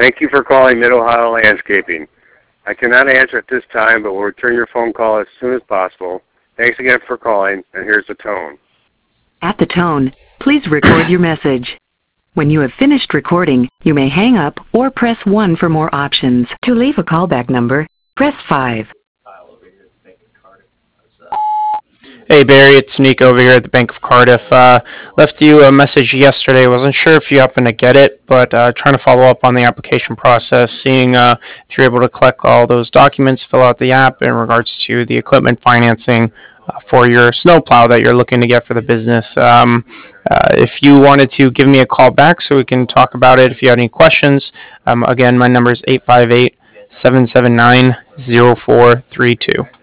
Thank you for calling Mid-Ohio Landscaping. I cannot answer at this time, but will return your phone call as soon as possible. Thanks again for calling, and here's the tone. At the tone, please record your message. When you have finished recording, you may hang up or press 1 for more options. To leave a callback number, press 5. Hey Barry, it's Nick over here at the Bank of Cardiff. Left you a message yesterday. Wasn't sure if you happened to get it, but trying to follow up on the application process, seeing if you're able to collect all those documents, fill out the app in regards to the equipment financing for your snowplow that you're looking to get for the business. If you wanted to give me a call back so we can talk about it, if you had any questions, again, my number is 858-779-0432.